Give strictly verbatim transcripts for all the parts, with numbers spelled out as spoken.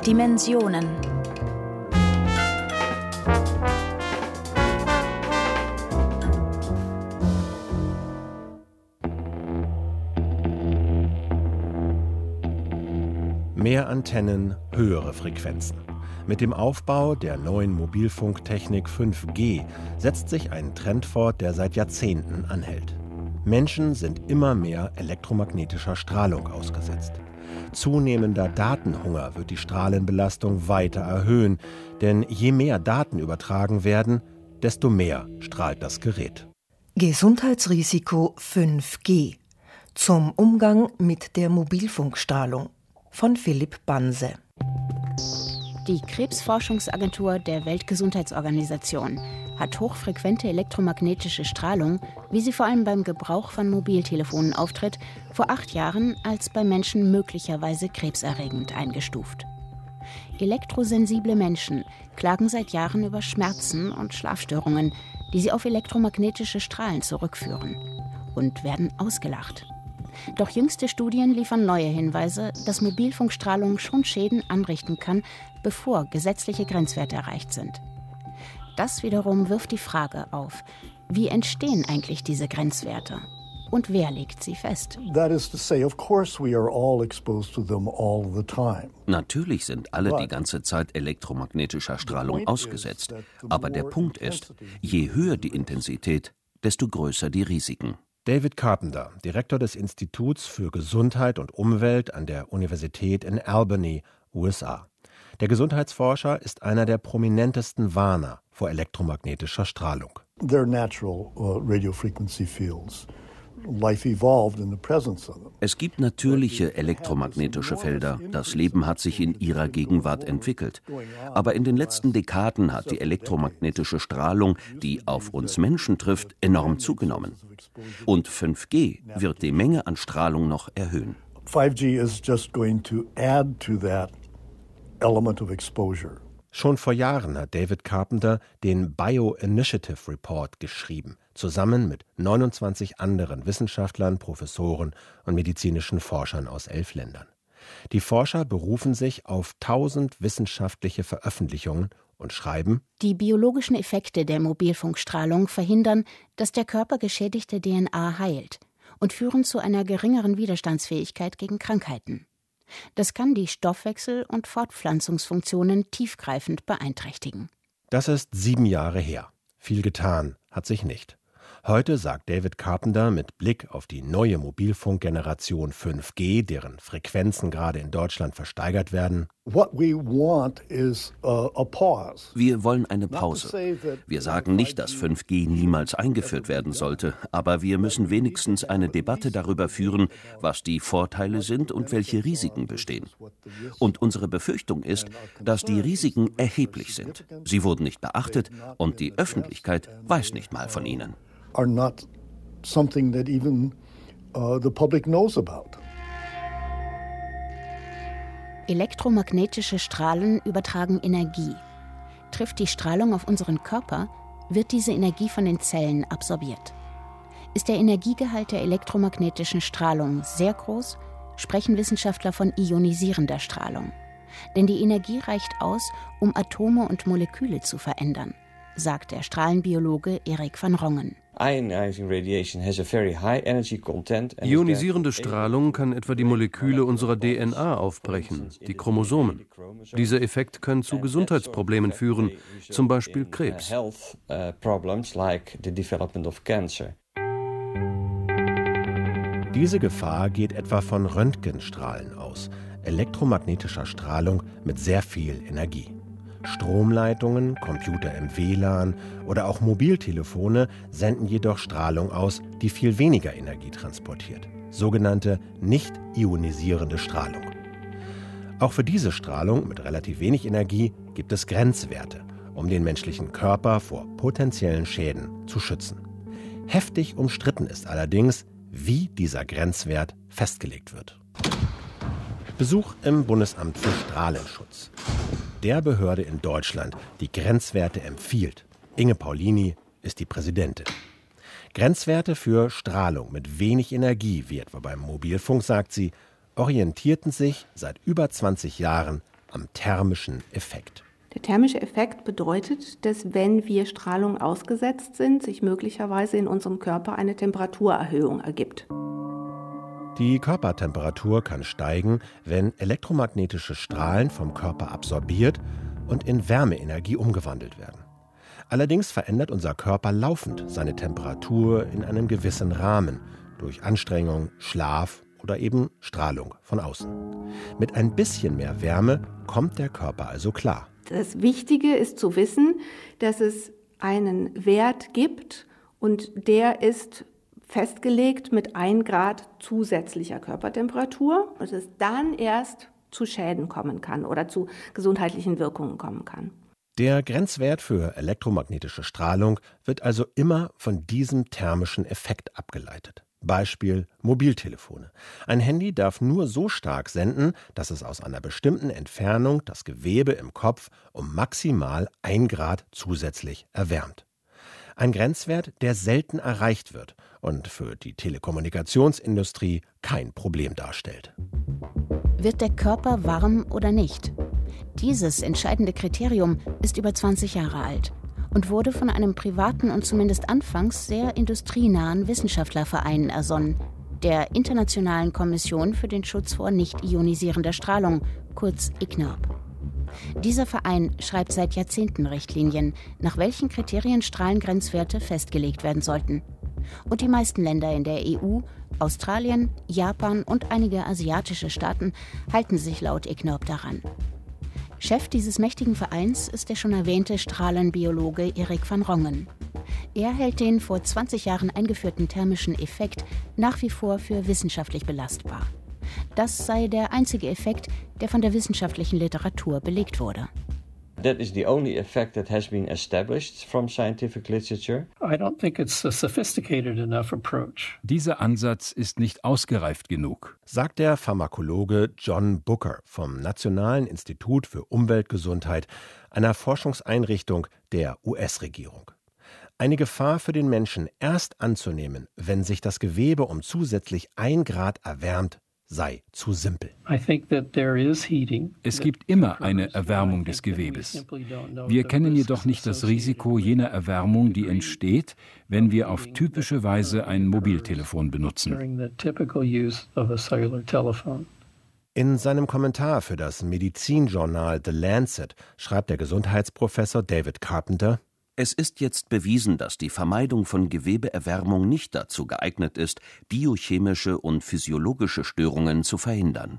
Dimensionen. Mehr Antennen, höhere Frequenzen. Mit dem Aufbau der neuen Mobilfunktechnik fünf G setzt sich ein Trend fort, der seit Jahrzehnten anhält. Menschen sind immer mehr elektromagnetischer Strahlung ausgesetzt. Zunehmender Datenhunger wird die Strahlenbelastung weiter erhöhen, denn je mehr Daten übertragen werden, desto mehr strahlt das Gerät. Gesundheitsrisiko fünf G. Zum Umgang mit der Mobilfunkstrahlung von Philipp Banse. Die Krebsforschungsagentur der Weltgesundheitsorganisation hat hochfrequente elektromagnetische Strahlung, wie sie vor allem beim Gebrauch von Mobiltelefonen auftritt, vor acht Jahren als bei Menschen möglicherweise krebserregend eingestuft. Elektrosensible Menschen klagen seit Jahren über Schmerzen und Schlafstörungen, die sie auf elektromagnetische Strahlen zurückführen, und werden ausgelacht. Doch jüngste Studien liefern neue Hinweise, dass Mobilfunkstrahlung schon Schäden anrichten kann, bevor gesetzliche Grenzwerte erreicht sind. Das wiederum wirft die Frage auf, wie entstehen eigentlich diese Grenzwerte? Und wer legt sie fest? Natürlich sind alle die ganze Zeit elektromagnetischer Strahlung ausgesetzt. Aber der Punkt ist, je höher die Intensität, desto größer die Risiken. David Carpenter, Direktor des Instituts für Gesundheit und Umwelt an der Universität in Albany, U S A. Der Gesundheitsforscher ist einer der prominentesten Warner vor elektromagnetischer Strahlung. Es gibt natürliche elektromagnetische Felder. Das Leben hat sich in ihrer Gegenwart entwickelt. Aber in den letzten Dekaden hat die elektromagnetische Strahlung, die auf uns Menschen trifft, enorm zugenommen. Und fünf G wird die Menge an Strahlung noch erhöhen. five G is just going to add to that element of exposure. Schon vor Jahren hat David Carpenter den Bio-Initiative Report geschrieben, zusammen mit neunundzwanzig anderen Wissenschaftlern, Professoren und medizinischen Forschern aus elf Ländern. Die Forscher berufen sich auf tausend wissenschaftliche Veröffentlichungen und schreiben: Die biologischen Effekte der Mobilfunkstrahlung verhindern, dass der Körper geschädigte D N A heilt und führen zu einer geringeren Widerstandsfähigkeit gegen Krankheiten. Das kann die Stoffwechsel- und Fortpflanzungsfunktionen tiefgreifend beeinträchtigen. Das ist sieben Jahre her. Viel getan hat sich nicht. Heute sagt David Carpenter mit Blick auf die neue Mobilfunkgeneration fünf G, deren Frequenzen gerade in Deutschland versteigert werden: What we want is a, a pause. Wir wollen eine Pause. Wir sagen nicht, dass fünf G niemals eingeführt werden sollte, aber wir müssen wenigstens eine Debatte darüber führen, was die Vorteile sind und welche Risiken bestehen. Und unsere Befürchtung ist, dass die Risiken erheblich sind. Sie wurden nicht beachtet und die Öffentlichkeit weiß nicht mal von ihnen. Are not something that even uh, the public knows about. Elektromagnetische Strahlen übertragen Energie. Trifft die Strahlung auf unseren Körper, wird diese Energie von den Zellen absorbiert. Ist der Energiegehalt der elektromagnetischen Strahlung sehr groß, sprechen Wissenschaftler von ionisierender Strahlung. Denn die Energie reicht aus, um Atome und Moleküle zu verändern, sagt der Strahlenbiologe Erik van Rongen. Ionisierende Strahlung kann etwa die Moleküle unserer D N A aufbrechen, die Chromosomen. Dieser Effekt kann zu Gesundheitsproblemen führen, zum Beispiel Krebs. Diese Gefahr geht etwa von Röntgenstrahlen aus, elektromagnetischer Strahlung mit sehr viel Energie. Stromleitungen, Computer im W L A N oder auch Mobiltelefone senden jedoch Strahlung aus, die viel weniger Energie transportiert, sogenannte nicht ionisierende Strahlung. Auch für diese Strahlung mit relativ wenig Energie gibt es Grenzwerte, um den menschlichen Körper vor potenziellen Schäden zu schützen. Heftig umstritten ist allerdings, wie dieser Grenzwert festgelegt wird. Besuch im Bundesamt für Strahlenschutz. Der Behörde in Deutschland, die Grenzwerte empfiehlt. Inge Paulini ist die Präsidentin. Grenzwerte für Strahlung mit wenig Energie, wie etwa beim Mobilfunk, sagt sie, orientierten sich seit über zwanzig Jahren am thermischen Effekt. Der thermische Effekt bedeutet, dass wenn wir Strahlung ausgesetzt sind, sich möglicherweise in unserem Körper eine Temperaturerhöhung ergibt. Die Körpertemperatur kann steigen, wenn elektromagnetische Strahlen vom Körper absorbiert und in Wärmeenergie umgewandelt werden. Allerdings verändert unser Körper laufend seine Temperatur in einem gewissen Rahmen durch Anstrengung, Schlaf oder eben Strahlung von außen. Mit ein bisschen mehr Wärme kommt der Körper also klar. Das Wichtige ist zu wissen, dass es einen Wert gibt und der ist festgelegt mit ein Grad zusätzlicher Körpertemperatur und es dann erst zu Schäden kommen kann oder zu gesundheitlichen Wirkungen kommen kann. Der Grenzwert für elektromagnetische Strahlung wird also immer von diesem thermischen Effekt abgeleitet. Beispiel Mobiltelefone. Ein Handy darf nur so stark senden, dass es aus einer bestimmten Entfernung das Gewebe im Kopf um maximal ein Grad zusätzlich erwärmt. Ein Grenzwert, der selten erreicht wird und für die Telekommunikationsindustrie kein Problem darstellt. Wird der Körper warm oder nicht? Dieses entscheidende Kriterium ist über zwanzig Jahre alt und wurde von einem privaten und zumindest anfangs sehr industrienahen Wissenschaftlerverein ersonnen, der Internationalen Kommission für den Schutz vor nicht-ionisierender Strahlung, kurz I C N I R P. Dieser Verein schreibt seit Jahrzehnten Richtlinien, nach welchen Kriterien Strahlengrenzwerte festgelegt werden sollten. Und die meisten Länder in der E U, Australien, Japan und einige asiatische Staaten halten sich laut I C N I R P daran. Chef dieses mächtigen Vereins ist der schon erwähnte Strahlenbiologe Erik van Rongen. Er hält den vor zwanzig Jahren eingeführten thermischen Effekt nach wie vor für wissenschaftlich belastbar. Das sei der einzige Effekt, der von der wissenschaftlichen Literatur belegt wurde. That is the only effect that has been established from scientific literature. I don't think it's a sophisticated enough approach. Dieser Ansatz ist nicht ausgereift genug, sagt der Pharmakologe John Booker vom Nationalen Institut für Umweltgesundheit, einer Forschungseinrichtung der U S-Regierung. Eine Gefahr für den Menschen erst anzunehmen, wenn sich das Gewebe um zusätzlich ein Grad erwärmt, sei zu simpel. Es gibt immer eine Erwärmung des Gewebes. Wir kennen jedoch nicht das Risiko jener Erwärmung, die entsteht, wenn wir auf typische Weise ein Mobiltelefon benutzen. In seinem Kommentar für das Medizinjournal The Lancet schreibt der Gesundheitsprofessor David Carpenter: Es ist jetzt bewiesen, dass die Vermeidung von Gewebeerwärmung nicht dazu geeignet ist, biochemische und physiologische Störungen zu verhindern.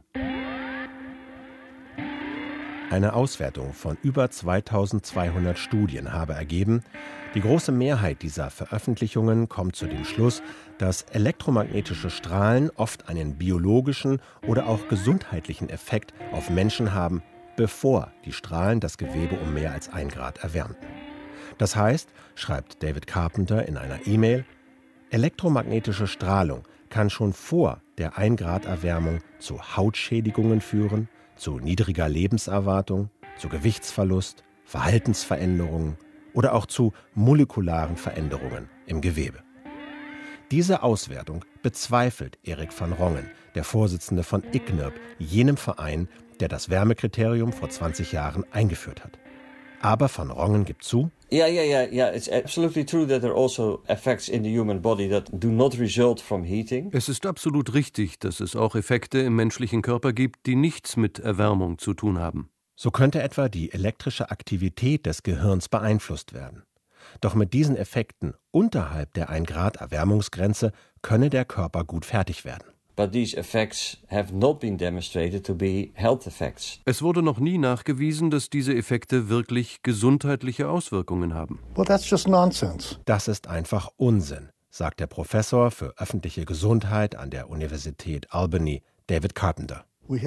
Eine Auswertung von über zweitausendzweihundert Studien habe ergeben, die große Mehrheit dieser Veröffentlichungen kommt zu dem Schluss, dass elektromagnetische Strahlen oft einen biologischen oder auch gesundheitlichen Effekt auf Menschen haben, bevor die Strahlen das Gewebe um mehr als ein Grad erwärmten. Das heißt, schreibt David Carpenter in einer E-Mail, elektromagnetische Strahlung kann schon vor der ein Grad Erwärmung zu Hautschädigungen führen, zu niedriger Lebenserwartung, zu Gewichtsverlust, Verhaltensveränderungen oder auch zu molekularen Veränderungen im Gewebe. Diese Auswertung bezweifelt Erik van Rongen, der Vorsitzende von I C N I R P, jenem Verein, der das Wärmekriterium vor zwanzig Jahren eingeführt hat. Aber van Rongen gibt zu: Ja, ja, ja, ja. It's absolutely true that there are also effects in the human body that do not result from heating. Es ist absolut richtig, dass es auch Effekte im menschlichen Körper gibt, die nichts mit Erwärmung zu tun haben. So könnte etwa die elektrische Aktivität des Gehirns beeinflusst werden. Doch mit diesen Effekten unterhalb der ein Grad Erwärmungsgrenze könne der Körper gut fertig werden. But these effects have not been demonstrated to be health effects. Es wurde noch nie nachgewiesen, dass diese Effekte wirklich gesundheitliche Auswirkungen haben. Well, that's just nonsense. Das ist einfach Unsinn, sagt der Professor für öffentliche Gesundheit an der Universität Albany, David Carpenter.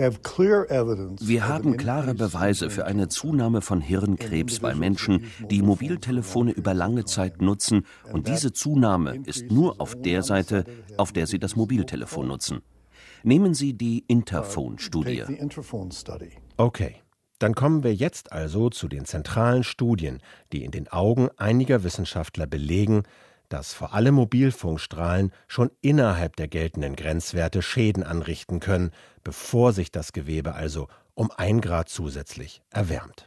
Wir haben klare Beweise für eine Zunahme von Hirnkrebs bei Menschen, die Mobiltelefone über lange Zeit nutzen, und diese Zunahme ist nur auf der Seite, auf der sie das Mobiltelefon nutzen. Nehmen Sie die Interphone-Studie. Okay, dann kommen wir jetzt also zu den zentralen Studien, die in den Augen einiger Wissenschaftler belegen, dass vor allem Mobilfunkstrahlen schon innerhalb der geltenden Grenzwerte Schäden anrichten können, bevor sich das Gewebe also um ein Grad zusätzlich erwärmt.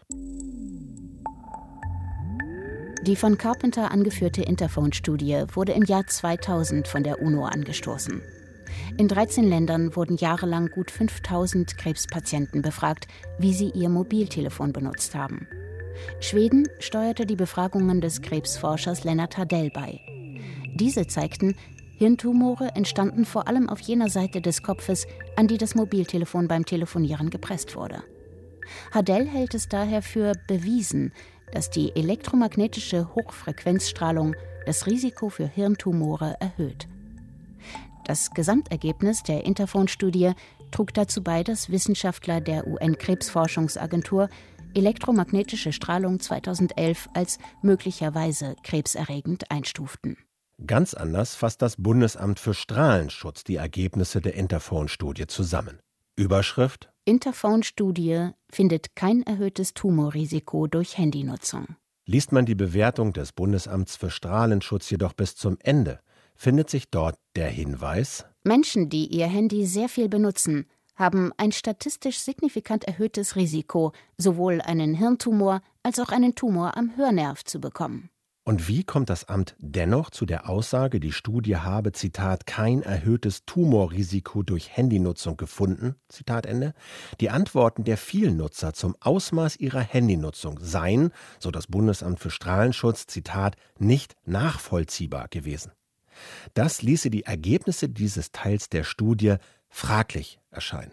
Die von Carpenter angeführte Interphone-Studie wurde im Jahr zweitausend von der UNO angestoßen. In dreizehn Ländern wurden jahrelang gut fünftausend Krebspatienten befragt, wie sie ihr Mobiltelefon benutzt haben. Schweden steuerte die Befragungen des Krebsforschers Lennart Hardell bei. Diese zeigten, Hirntumore entstanden vor allem auf jener Seite des Kopfes, an die das Mobiltelefon beim Telefonieren gepresst wurde. Hardell hält es daher für bewiesen, dass die elektromagnetische Hochfrequenzstrahlung das Risiko für Hirntumore erhöht. Das Gesamtergebnis der Interphone-Studie trug dazu bei, dass Wissenschaftler der U N-Krebsforschungsagentur elektromagnetische Strahlung zweitausendelf als möglicherweise krebserregend einstuften. Ganz anders fasst das Bundesamt für Strahlenschutz die Ergebnisse der Interphone-Studie zusammen. Überschrift: Interphone-Studie findet kein erhöhtes Tumorrisiko durch Handynutzung. Liest man die Bewertung des Bundesamts für Strahlenschutz jedoch bis zum Ende, findet sich dort der Hinweis: Menschen, die ihr Handy sehr viel benutzen, haben ein statistisch signifikant erhöhtes Risiko, sowohl einen Hirntumor als auch einen Tumor am Hörnerv zu bekommen. Und wie kommt das Amt dennoch zu der Aussage, die Studie habe, Zitat, kein erhöhtes Tumorrisiko durch Handynutzung gefunden, Zitat Ende? Die Antworten der vielen Nutzer zum Ausmaß ihrer Handynutzung seien, so das Bundesamt für Strahlenschutz, Zitat, nicht nachvollziehbar gewesen. Das ließe die Ergebnisse dieses Teils der Studie fraglich erscheinen.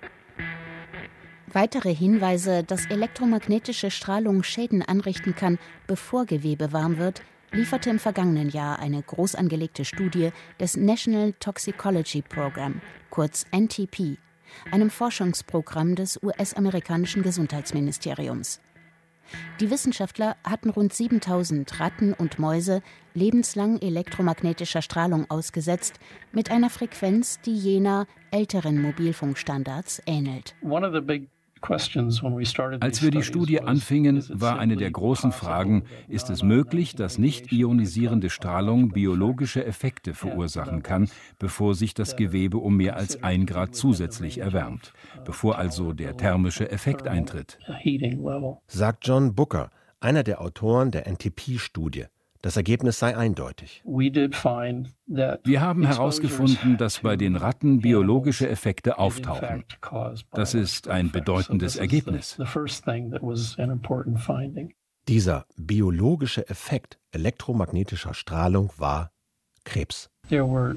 Weitere Hinweise, dass elektromagnetische Strahlung Schäden anrichten kann, bevor Gewebe warm wird, lieferte im vergangenen Jahr eine groß angelegte Studie des National Toxicology Program, kurz N T P, einem Forschungsprogramm des U S-amerikanischen Gesundheitsministeriums. Die Wissenschaftler hatten rund siebentausend Ratten und Mäuse lebenslang elektromagnetischer Strahlung ausgesetzt, mit einer Frequenz, die jener älteren Mobilfunkstandards ähnelt. Als wir die Studie anfingen, war eine der großen Fragen, ist es möglich, dass nicht ionisierende Strahlung biologische Effekte verursachen kann, bevor sich das Gewebe um mehr als ein Grad zusätzlich erwärmt, bevor also der thermische Effekt eintritt. Sagt John Booker, einer der Autoren der N T P-Studie. Das Ergebnis sei eindeutig. Wir haben herausgefunden, dass bei den Ratten biologische Effekte auftauchen. Das ist ein bedeutendes Ergebnis. Dieser biologische Effekt elektromagnetischer Strahlung war Krebs. Wir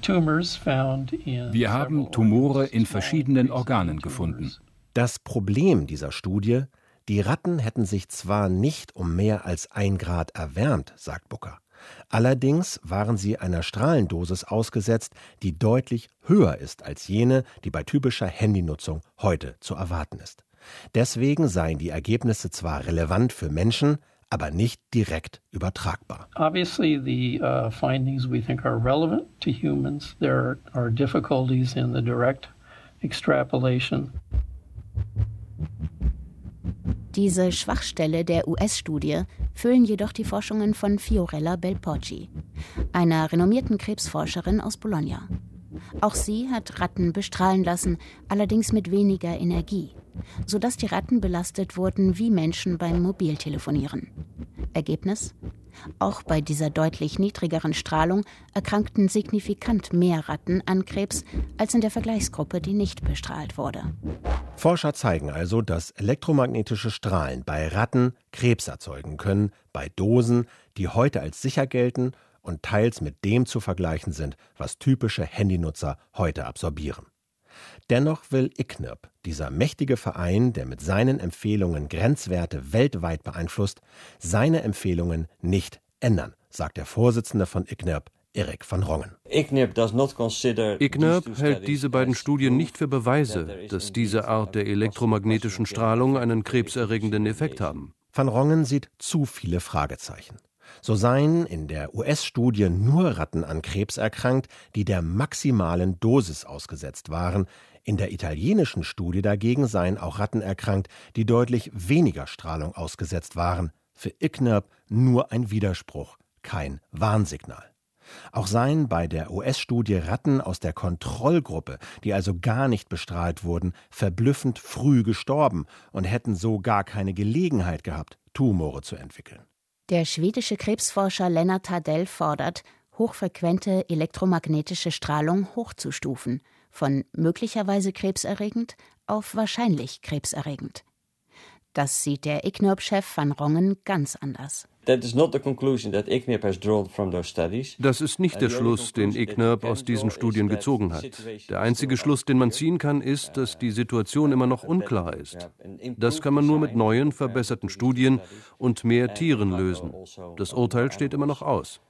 haben Tumore in verschiedenen Organen gefunden. Das Problem dieser Studie: Die Ratten hätten sich zwar nicht um mehr als ein Grad erwärmt, sagt Booker. Allerdings waren sie einer Strahlendosis ausgesetzt, die deutlich höher ist als jene, die bei typischer Handynutzung heute zu erwarten ist. Deswegen seien die Ergebnisse zwar relevant für Menschen, aber nicht direkt übertragbar. Obviously, the uh, findings we think are relevant to humans. There are difficulties in the direct extrapolation. Diese Schwachstelle der U S-Studie füllen jedoch die Forschungen von Fiorella Belpoggi, einer renommierten Krebsforscherin aus Bologna. Auch sie hat Ratten bestrahlen lassen, allerdings mit weniger Energie, sodass die Ratten belastet wurden wie Menschen beim Mobiltelefonieren. Ergebnis? Auch bei dieser deutlich niedrigeren Strahlung erkrankten signifikant mehr Ratten an Krebs als in der Vergleichsgruppe, die nicht bestrahlt wurde. Forscher zeigen also, dass elektromagnetische Strahlen bei Ratten Krebs erzeugen können, bei Dosen, die heute als sicher gelten und teils mit dem zu vergleichen sind, was typische Handynutzer heute absorbieren. Dennoch will I C N I R P, dieser mächtige Verein, der mit seinen Empfehlungen Grenzwerte weltweit beeinflusst, seine Empfehlungen nicht ändern, sagt der Vorsitzende von I C N I R P, Erik van Rongen. I C N I R P I C N I R P hält diese beiden Studien nicht für Beweise, dass diese Art der elektromagnetischen Strahlung einen krebserregenden Effekt haben. Van Rongen sieht zu viele Fragezeichen. So seien in der U S-Studie nur Ratten an Krebs erkrankt, die der maximalen Dosis ausgesetzt waren. In der italienischen Studie dagegen seien auch Ratten erkrankt, die deutlich weniger Strahlung ausgesetzt waren. Für I C N I R P nur ein Widerspruch, kein Warnsignal. Auch seien bei der U S-Studie Ratten aus der Kontrollgruppe, die also gar nicht bestrahlt wurden, verblüffend früh gestorben und hätten so gar keine Gelegenheit gehabt, Tumore zu entwickeln. Der schwedische Krebsforscher Lennart Hardell fordert, hochfrequente elektromagnetische Strahlung hochzustufen, von möglicherweise krebserregend auf wahrscheinlich krebserregend. Das sieht der I C N I R P-Chef Van Rongen ganz anders. Das ist nicht der Schluss, den I C N I R P aus diesen Studien gezogen hat. Der einzige Schluss, den man ziehen kann, ist, dass die Situation immer noch unklar ist. Das kann man nur mit neuen, verbesserten Studien und mehr Tieren lösen. Das Urteil steht immer noch aus.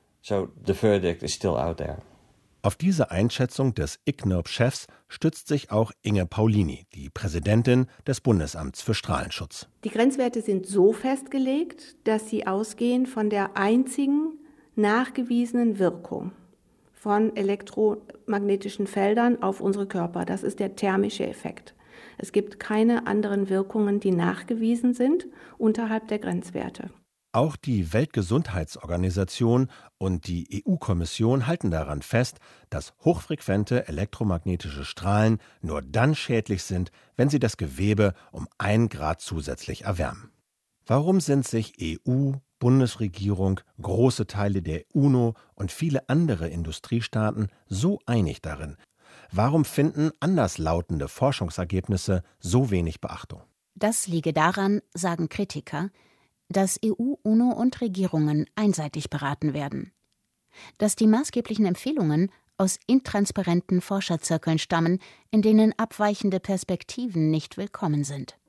Auf diese Einschätzung des I C N I R P-Chefs stützt sich auch Inge Paulini, die Präsidentin des Bundesamts für Strahlenschutz. Die Grenzwerte sind so festgelegt, dass sie ausgehen von der einzigen nachgewiesenen Wirkung von elektromagnetischen Feldern auf unsere Körper. Das ist der thermische Effekt. Es gibt keine anderen Wirkungen, die nachgewiesen sind unterhalb der Grenzwerte. Auch die Weltgesundheitsorganisation und die E U-Kommission halten daran fest, dass hochfrequente elektromagnetische Strahlen nur dann schädlich sind, wenn sie das Gewebe um ein Grad zusätzlich erwärmen. Warum sind sich E U, Bundesregierung, große Teile der UNO und viele andere Industriestaaten so einig darin? Warum finden anderslautende Forschungsergebnisse so wenig Beachtung? Das liege daran, sagen Kritiker, dass E U, UNO und Regierungen einseitig beraten werden. Dass die maßgeblichen Empfehlungen aus intransparenten Forscherzirkeln stammen, in denen abweichende Perspektiven nicht willkommen sind.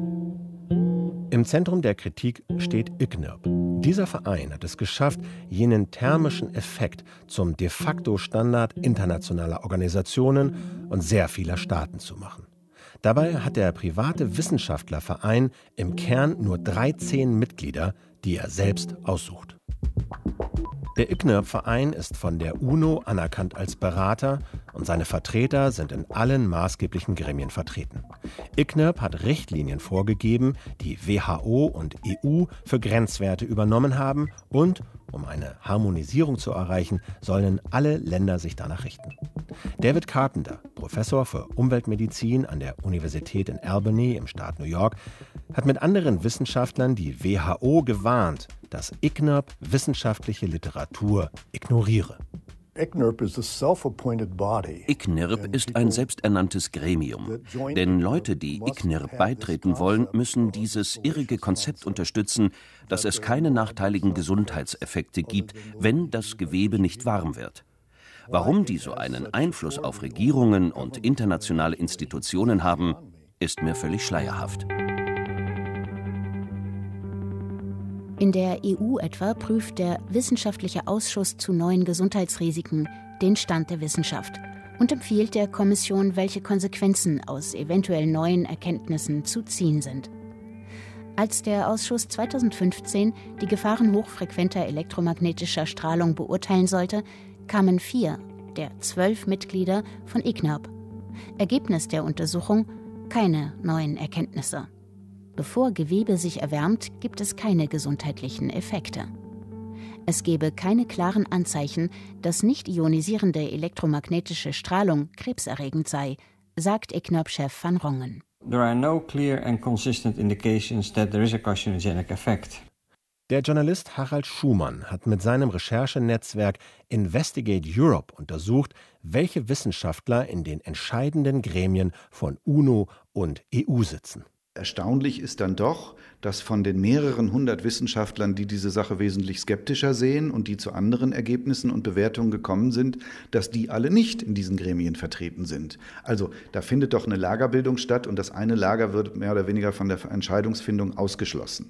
Im Zentrum der Kritik steht I C N I R P. Dieser Verein hat es geschafft, jenen thermischen Effekt zum de facto Standard internationaler Organisationen und sehr vieler Staaten zu machen. Dabei hat der private Wissenschaftlerverein im Kern nur dreizehn Mitglieder, die er selbst aussucht. Der I C N I R P-Verein ist von der UNO anerkannt als Berater und seine Vertreter sind in allen maßgeblichen Gremien vertreten. I C N I R P hat Richtlinien vorgegeben, die W H O und E U für Grenzwerte übernommen haben und, um eine Harmonisierung zu erreichen, sollen alle Länder sich danach richten. David Carpenter, Professor für Umweltmedizin an der Universität in Albany im Staat New York, hat mit anderen Wissenschaftlern die W H O gewarnt, dass I C N I R P wissenschaftliche Literatur ignoriere. I C N I R P ist ein selbsternanntes Gremium. Denn Leute, die I C N I R P beitreten wollen, müssen dieses irrige Konzept unterstützen, dass es keine nachteiligen Gesundheitseffekte gibt, wenn das Gewebe nicht warm wird. Warum die so einen Einfluss auf Regierungen und internationale Institutionen haben, ist mir völlig schleierhaft. In der E U etwa prüft der Wissenschaftliche Ausschuss zu neuen Gesundheitsrisiken den Stand der Wissenschaft und empfiehlt der Kommission, welche Konsequenzen aus eventuell neuen Erkenntnissen zu ziehen sind. Als der Ausschuss zweitausendfünfzehn die Gefahren hochfrequenter elektromagnetischer Strahlung beurteilen sollte, kamen vier der zwölf Mitglieder von I C N I R P. Ergebnis der Untersuchung: keine neuen Erkenntnisse. Bevor Gewebe sich erwärmt, gibt es keine gesundheitlichen Effekte. Es gebe keine klaren Anzeichen, dass nicht ionisierende elektromagnetische Strahlung krebserregend sei, sagt I C N I R P-Chef Van Rongen. There are no clear and consistent indications that there is a carcinogenic effect. Der Journalist Harald Schumann hat mit seinem Recherchenetzwerk Investigate Europe untersucht, welche Wissenschaftler in den entscheidenden Gremien von UNO und E U sitzen. Erstaunlich ist dann doch, dass von den mehreren hundert Wissenschaftlern, die diese Sache wesentlich skeptischer sehen und die zu anderen Ergebnissen und Bewertungen gekommen sind, dass die alle nicht in diesen Gremien vertreten sind. Also da findet doch eine Lagerbildung statt und das eine Lager wird mehr oder weniger von der Entscheidungsfindung ausgeschlossen.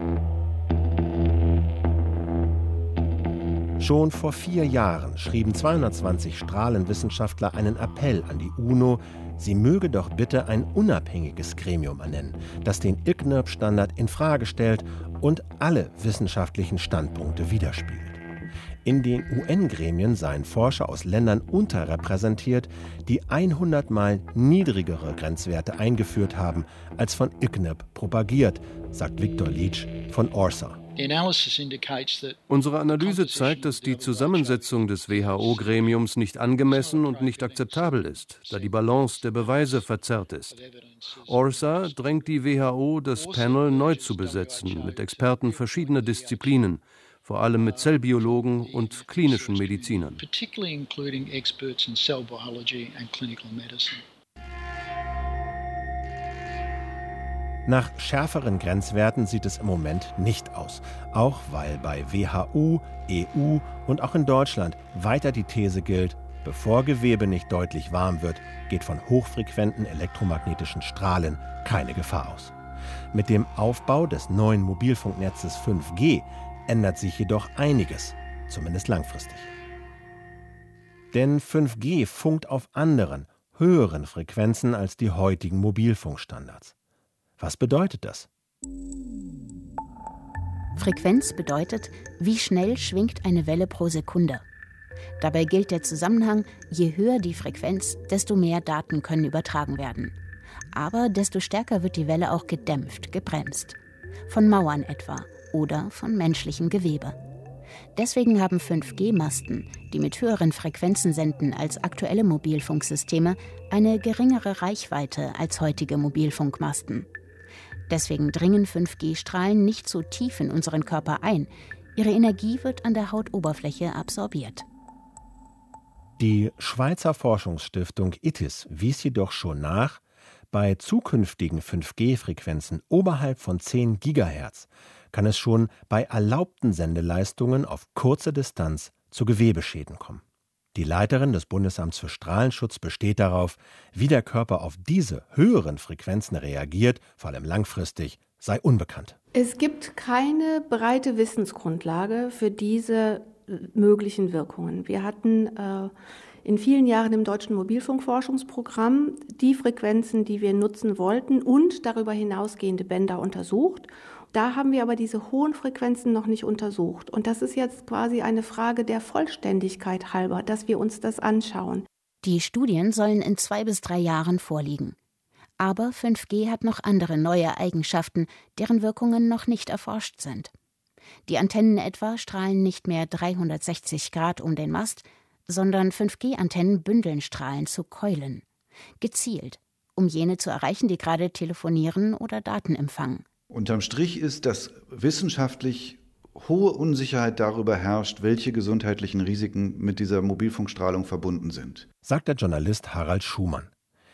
Schon vor vier Jahren schrieben zweihundertzwanzig Strahlenwissenschaftler einen Appell an die UNO, sie möge doch bitte ein unabhängiges Gremium ernennen, das den I C N I R P-Standard in Frage stellt und alle wissenschaftlichen Standpunkte widerspiegelt. In den U N-Gremien seien Forscher aus Ländern unterrepräsentiert, die hundert Mal niedrigere Grenzwerte eingeführt haben, als von I C N I R P propagiert, sagt Viktor Leach von O R S A. Unsere Analyse zeigt, dass die Zusammensetzung des W H O-Gremiums nicht angemessen und nicht akzeptabel ist, da die Balance der Beweise verzerrt ist. O R S A drängt die W H O, das Panel neu zu besetzen mit Experten verschiedener Disziplinen, vor allem mit Zellbiologen und klinischen Medizinern. Nach schärferen Grenzwerten sieht es im Moment nicht aus, auch weil bei W H O, E U und auch in Deutschland weiter die These gilt, bevor Gewebe nicht deutlich warm wird, geht von hochfrequenten elektromagnetischen Strahlen keine Gefahr aus. Mit dem Aufbau des neuen Mobilfunknetzes fünf G ändert sich jedoch einiges, zumindest langfristig. Denn fünf G funkt auf anderen, höheren Frequenzen als die heutigen Mobilfunkstandards. Was bedeutet das? Frequenz bedeutet, wie schnell schwingt eine Welle pro Sekunde. Dabei gilt der Zusammenhang, je höher die Frequenz, desto mehr Daten können übertragen werden. Aber desto stärker wird die Welle auch gedämpft, gebremst. Von Mauern etwa oder von menschlichem Gewebe. Deswegen haben fünf G-Masten, die mit höheren Frequenzen senden als aktuelle Mobilfunksysteme, eine geringere Reichweite als heutige Mobilfunkmasten. Deswegen dringen fünf G-Strahlen nicht so tief in unseren Körper ein. Ihre Energie wird an der Hautoberfläche absorbiert. Die Schweizer Forschungsstiftung I T I S wies jedoch schon nach, bei zukünftigen fünf G-Frequenzen oberhalb von zehn Gigahertz kann es schon bei erlaubten Sendeleistungen auf kurze Distanz zu Gewebeschäden kommen. Die Leiterin des Bundesamts für Strahlenschutz besteht darauf, wie der Körper auf diese höheren Frequenzen reagiert, vor allem langfristig, sei unbekannt. Es gibt keine breite Wissensgrundlage für diese möglichen Wirkungen. Wir hatten äh, in vielen Jahren im Deutschen Mobilfunkforschungsprogramm die Frequenzen, die wir nutzen wollten und darüber hinausgehende Bänder untersucht. Da haben wir aber diese hohen Frequenzen noch nicht untersucht. Und das ist jetzt quasi eine Frage der Vollständigkeit halber, dass wir uns das anschauen. Die Studien sollen in zwei bis drei Jahren vorliegen. Aber fünf G hat noch andere neue Eigenschaften, deren Wirkungen noch nicht erforscht sind. Die Antennen etwa strahlen nicht mehr dreihundertsechzig Grad um den Mast, sondern fünf G-Antennen bündeln Strahlen zu Keulen. Gezielt, um jene zu erreichen, die gerade telefonieren oder Daten empfangen. Unterm Strich ist, dass wissenschaftlich hohe Unsicherheit darüber herrscht, welche gesundheitlichen Risiken mit dieser Mobilfunkstrahlung verbunden sind, sagt der Journalist Harald Schumann.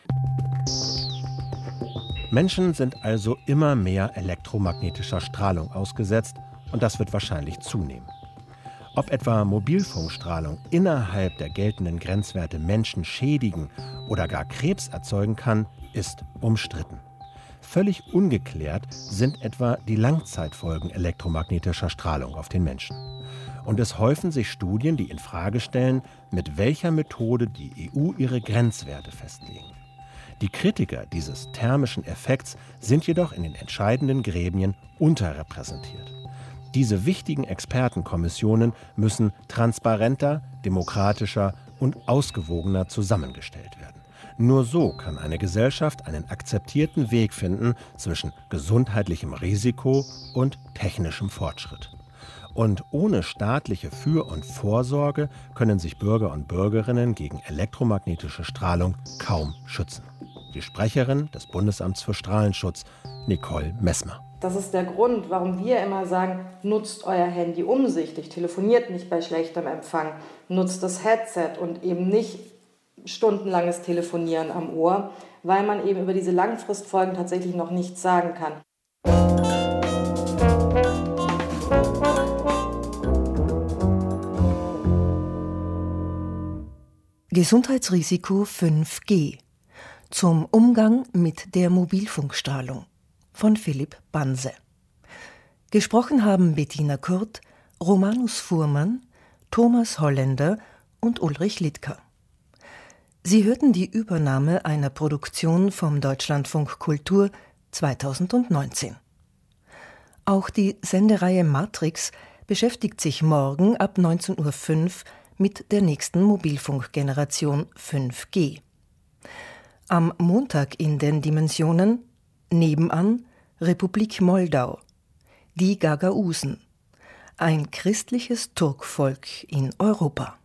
Menschen sind also immer mehr elektromagnetischer Strahlung ausgesetzt und das wird wahrscheinlich zunehmen. Ob etwa Mobilfunkstrahlung innerhalb der geltenden Grenzwerte Menschen schädigen oder gar Krebs erzeugen kann, ist umstritten. Völlig ungeklärt sind etwa die Langzeitfolgen elektromagnetischer Strahlung auf den Menschen. Und es häufen sich Studien, die in Frage stellen, mit welcher Methode die E U ihre Grenzwerte festlegen. Die Kritiker dieses thermischen Effekts sind jedoch in den entscheidenden Gremien unterrepräsentiert. Diese wichtigen Expertenkommissionen müssen transparenter, demokratischer und ausgewogener zusammengestellt werden. Nur so kann eine Gesellschaft einen akzeptierten Weg finden zwischen gesundheitlichem Risiko und technischem Fortschritt. Und ohne staatliche Für- und Vorsorge können sich Bürger und Bürgerinnen gegen elektromagnetische Strahlung kaum schützen. Die Sprecherin des Bundesamts für Strahlenschutz, Nicole Messmer. Das ist der Grund, warum wir immer sagen, nutzt euer Handy umsichtig, telefoniert nicht bei schlechtem Empfang, nutzt das Headset und eben nicht stundenlanges Telefonieren am Ohr, weil man eben über diese Langfristfolgen tatsächlich noch nichts sagen kann. Gesundheitsrisiko fünf G. Zum Umgang mit der Mobilfunkstrahlung von Philipp Banse. Gesprochen haben Bettina Kurt, Romanus Fuhrmann, Thomas Holländer und Ulrich Littker. Sie hörten die Übernahme einer Produktion vom Deutschlandfunk Kultur zweitausendneunzehn. Auch die Sendereihe Matrix beschäftigt sich morgen ab neunzehn Uhr fünf mit der nächsten Mobilfunkgeneration fünf G. Am Montag in den Dimensionen: Nebenan, Republik Moldau, die Gagausen, ein christliches Turkvolk in Europa.